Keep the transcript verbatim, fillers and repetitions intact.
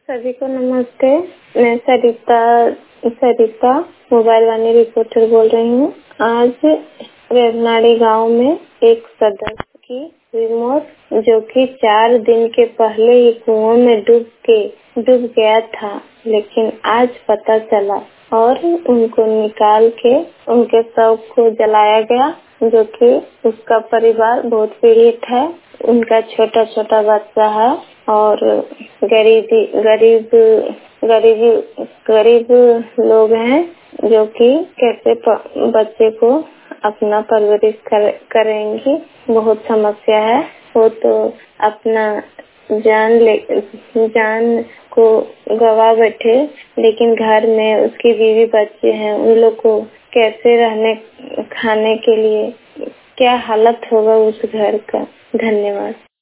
सभी को नमस्ते। मैं सरिता सरिता मोबाइल वाणी रिपोर्टर बोल रही हूँ। आज रेवनाड़ी गांव में एक सदस्य की रिमोट जो कि चार दिन के पहले ही कुएं में डूब के डूब गया था, लेकिन आज पता चला और उनको निकाल के उनके शव को जलाया गया, जो कि उसका परिवार बहुत पीड़ित है। उनका छोटा छोटा बच्चा है और गरीबी गरीब गरीबी गरीब लोग हैं, जो कि कैसे बच्चे को अपना परवरिश कर, करेंगी। बहुत समस्या है। वो तो अपना जान ले जान को गवा बैठे, लेकिन घर में उसकी बीवी बच्चे हैं, उन लोग को कैसे रहने खाने के लिए क्या हालत होगा उस घर का। धन्यवाद।